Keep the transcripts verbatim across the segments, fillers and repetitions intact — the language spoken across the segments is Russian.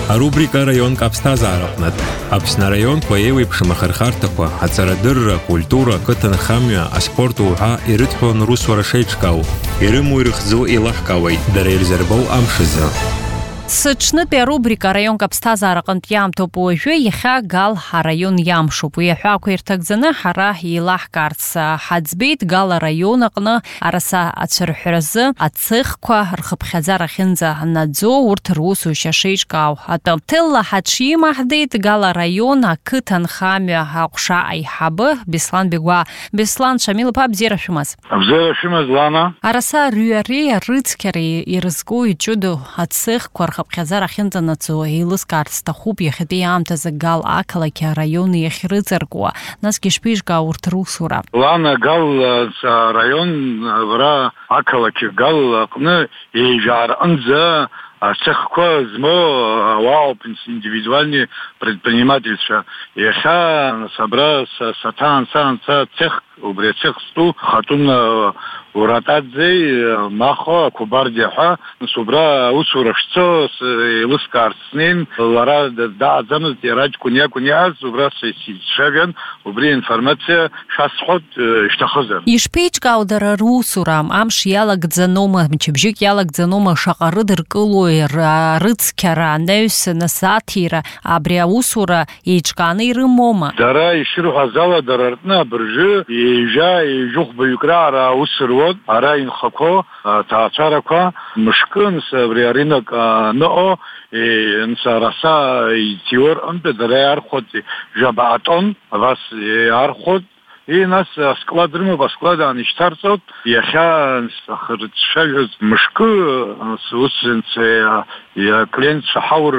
Арубрика район капстазаарапнат. Апсна район кваеви пшамахархартаква, ацарадырра, культура, кытанхамя, аспорту уха ирытхон русвара шейчкау. Ирыму ирхзу илахкавай, дарельзербау амшиза. Сычнытәи арубрика район каԥсҭазаара аҟнытә иаамҭоуп уажәы иахьа Гал ҳараион иамшуп. Уи аҳәақәа ирҭагӡаны ҳара еилаҳкаарц ҳаӡбеит Гал араион аҟны араса ацәырҳәразы ацехқәа рхыԥхьаӡара ахьынӡанаӡо урҭ русушьа шеиҿкаау атәы. Ҭелла ҳаҽимаҳдеит Гал араион ақыҭанхамҩа аҟәша аиҳабы Беслан Бегәа. Беслан Шамил-иԥа, бзиара шәымаз. Бзиара шәымаз, Лана. Араса рҩареи арыцқьареи ирызку иҷыдоу ацехқәа рхыԥхьаӡара ахьынӡанаӡо еилыскаарц сҭахуп иахьатәи аамҭазы Гал ақалақь араион иахьрыҵаркуа. Насгьы ишԥеиҿкаау урҭ русура? Лана, Гал араион вара ақалақь Гал аҟны еижәаарҟынӡа ацехқәа змоу ауаауп, индивидуальни предпринимательцәа. Иахьа сабра саҭаанца цех, убри ацех зтәу Хатун Уратаӡеи Махо Акәабардиа ҳәа убра аусура шцо еилыскаарц снеин, лара дааӡамызт иара ҷкәын иакәын иааз, убра сицәажәан, убри информациа шәасҳәоит ишҭахызар. Ишԥеиҿкаау дара русура? Амш иалагӡаноума, мчыбжьык иалагӡаноума шаҟа рыдыркылоу рыцқьара, анаҩс насаҭира, абри аусура еиҿкааны ирымоума? Дара ишырҳәаз ала дара рҟны абыржәы еижәа еижәыхәбаҩык раара аус руот, ара инхақәо, ҭаацәарақәа, мышкы абри аринак ныҟо, араса итиор ҟнытә дара иаархәоит жәабаатон, абас иаархәоит. И нас асклад рымоуп, асклад аанишьҭарҵоит, иахьа рцәажәоз мышкы ус клиентцәа ҳаур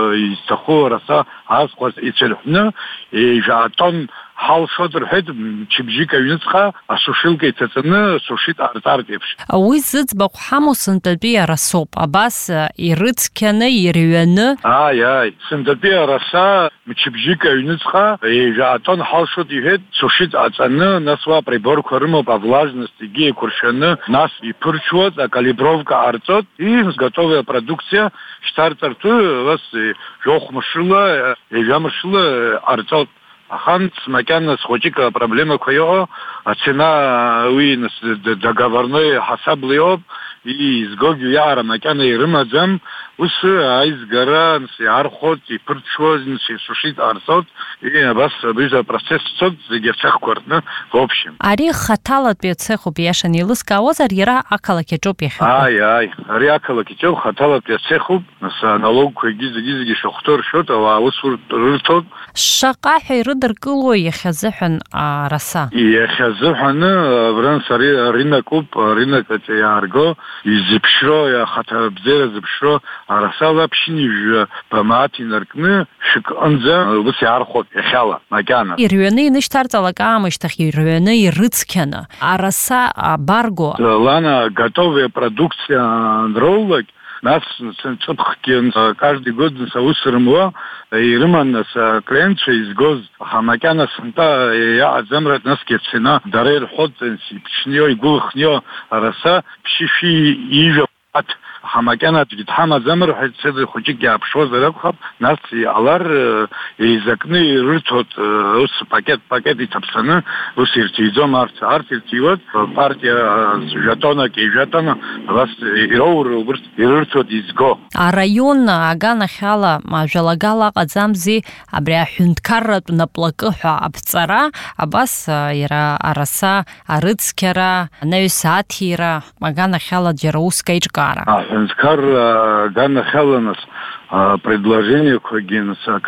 изҭаху араса аазхәаз ицәырҳәны жәаатон ҳалшот рҳәеит, мчыбжьык аҩныҵҟа асушилка иҭаҵаны сушит аарҵарт еиԥш. Уи зыӡбахә ҳамоу сынтәатәи арасоуп, абас ирыцқьаны, ирҩаны. Аи, аи, сынтәатәи араса мчыбжьык аҩныҵҟа жәаатон ҳалшот иҳәеит, сушит аҵаны, нас уа приборқәа рымоуп, авлажность егьи еиқәыршәаны, нас иԥырҽуаз, акалибровка ҟарҵоит, и готовая продукциа шьҭарҵартәы вас жәохә-мшыла, ижәа-мшыла ҟарҵоит. Ахан макьана схәыҷык апроблемақәа иҟоу, ацена уи договорной ҳасабла иоуп, изгогьы иаара макьана ирымаӡам, ус аизгара иаархәоит, иԥырҽуаз, исушит ҟарҵоит, абас абри апроцесс цоит зегьы ацехқәа рҟны вообщем. Ари хаҭалатәи ацехуп иашан еилыскаауазар, иара ақалақь аҿоуп иахьа. Аи, аи, ари ақалақь аҿоуп, хаҭалатәи ацехуп, нас аналогқәагьы зегьы-зегьы шахәҭоу ршәоит, ауаа ус рырҭоит. Шаҟа ҳәа ирыдыркыло иахьазыҳәан араса? Иахьазыҳәаны абранс аринакуп, аринак иаарго, изыԥшро, ахаҭабзиара зыԥшро, араса лаԥшьни бамааҭ инаркны шәҟынӡа ус иаархәоит иахьала, макьана. Ирҩаны инышьҭарҵалак аамышьҭахь, ирҩаны ирыцқьаны, араса абарго? Лана, готовая продукция анроулак, нас цыԥхгьы каждый год аус рымуа, ирыман клиентцәа изгоз, аха макьана сынтәа иаҟаӡамратә насгьы ацена дара ирҳәоит, иԥшнио, игәылхнио, араса ԥшьышәи ижәа ат, аха макьана аӡәгьы дҳамаӡам рҳәеит, седа хәыҷык иааԥшуазар акәхап, нас иҟалар еизакны ирырҭоит, ус пакет-пакет иҭаԥсаны, ус ирҭиӡом арҭ, арҭ ирҭиуаз партиа жәатонак, ижәатона, абас ироур убырҭ ирырҭоит изго. Араион аганахьала жәалагала аҟаӡамзи, абри аҳәынҭқарратә наплакы ҳәа аԥҵара, абас иара араса арыцқьара, анаҩс аҭира, аганахьала џьара уск аиҿкаара. Аҳәынҭқар аганахьала нас предложениақәагьы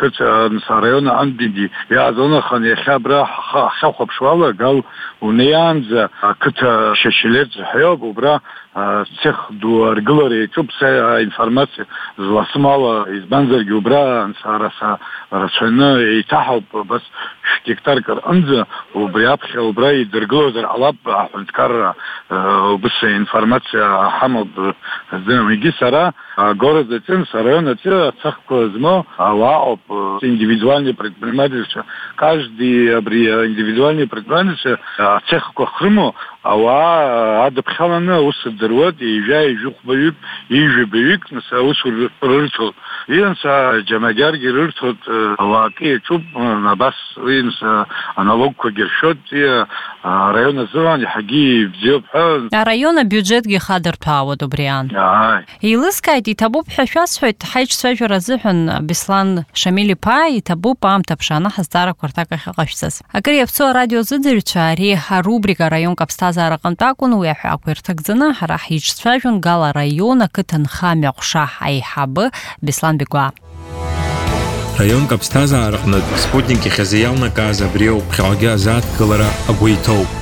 арайон аҟнытәигьы иааӡонахан, иахьа абра ҳхьахәаԥшуала Гал унеиаанӡа ақыҭа шьашьелерц ҳәоуп, убра цех ду аргылара иаҿуп, са информациа зласым ала, избанзаргьы убра араса рацәаҩны еиҭаҳауп, бас шә-гектарк рҟынӡа, убри аԥхьа убра идыргылозар ҟалап, аҳәынҭқарра убыс информациа ҳамоуп, егьи сара города Цинс, района Цинс, Цахкозмо, Аваоп, индивидуальный предприниматель, каждый индивидуальный предприниматель, Цехко Хрымо, Ава Адапхалана Усадерват, Ижай Жухбаюк, Ижибаюк, Усур Рырту. Инса Джамагар Гирыртут, Аваки, Чуб, Набас, Инса аналог Когершот, района Зывани, Хаги, Бзёбха. Района бюджет гихадр Пао Добриан. Илыскайт, и табу бхашвасхойт, хайч свежу разыхан, Беслан Шамили Пай, и табу пам тапшана, хаздара квартака хакашсас. Акриевцо радио Зыдзирча, реха рубрика район Капстазара Кантакун, уяху аквиртакзана, харахич свежун гала района, кытанха мякша айхабы, Беслан Бегуа. Район Капстазара, спутники хазиял наказа, бреу, пхагя зад, калара, агуитоу.